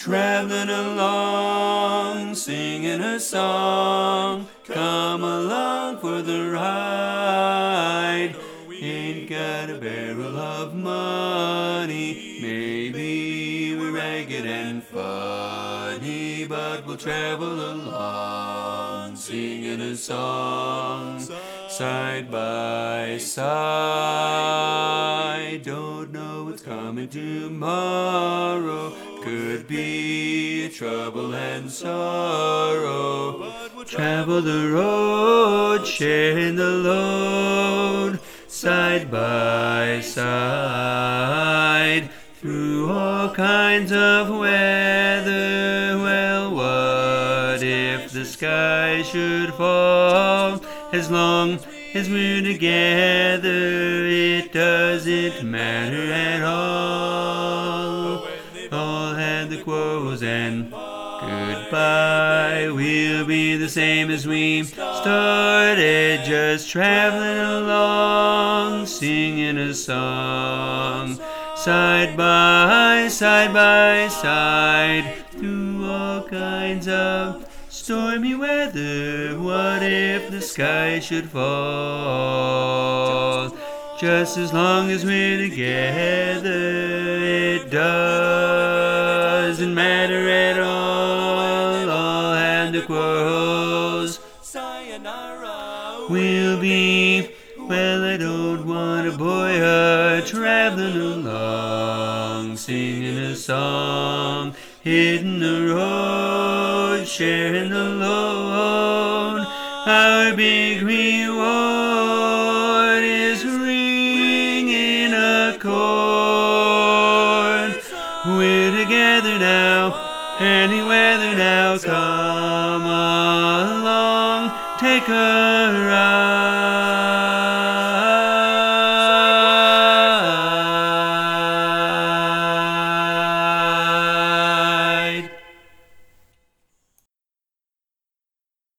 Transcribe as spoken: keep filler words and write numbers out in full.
traveling along, singing a song. Come along for the ride. Ain't got a barrel of money, maybe we're ragged and funny, but we'll travel along, singing a song, side by side. Don't know what's coming tomorrow, could be trouble and sorrow. Travel the road, sharing the load, side by side, through all kinds of weather. Well, what if the sky should fall? As long as we're together, it doesn't matter at all. All had the quarrels and goodbye, we'll be the same as we started, just traveling along, singing a song, side by side by side, through all kinds of stormy weather. What if the sky should fall? Just as long as we're together, it doesn't matter at all. All had the quarrels, we'll be, well, I don't want a boy a traveling along, singing a song, hitting the road, sharing the load. Our big reward is ringing a chord. We're together now, any weather now. Come along, take a ride.